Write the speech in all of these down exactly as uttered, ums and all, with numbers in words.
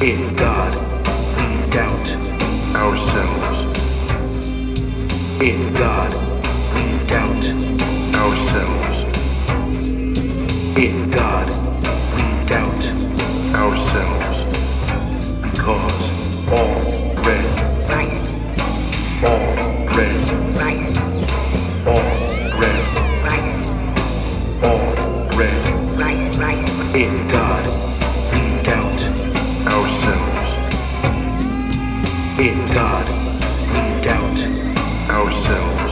In God, we doubt ourselves. In God, we doubt ourselves. In God, we doubt ourselves. Because all red rises. All red rises. All red rises. All red rises. Rises. In God, we doubt ourselves. In God, we doubt ourselves.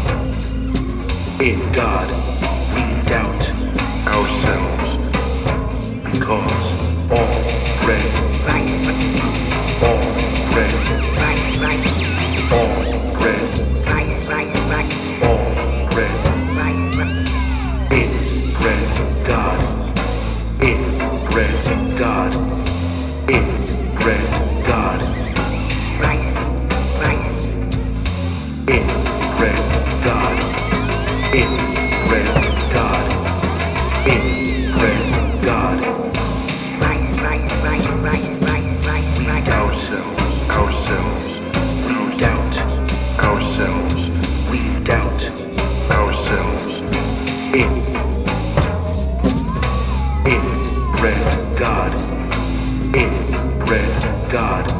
In God, we doubt ourselves. Because all red rises. All red rises. Rises. All red rises. Rises. Rises. All red rises. Rises. In red God. In red God. In red God. Rises. Rises. In red God. In red God. In red God. Rises. Rises. Rises. Rises. Rises. Rises. We doubt ourselves. Ourselves. We doubt ourselves. We doubt ourselves. In In red God. In red God.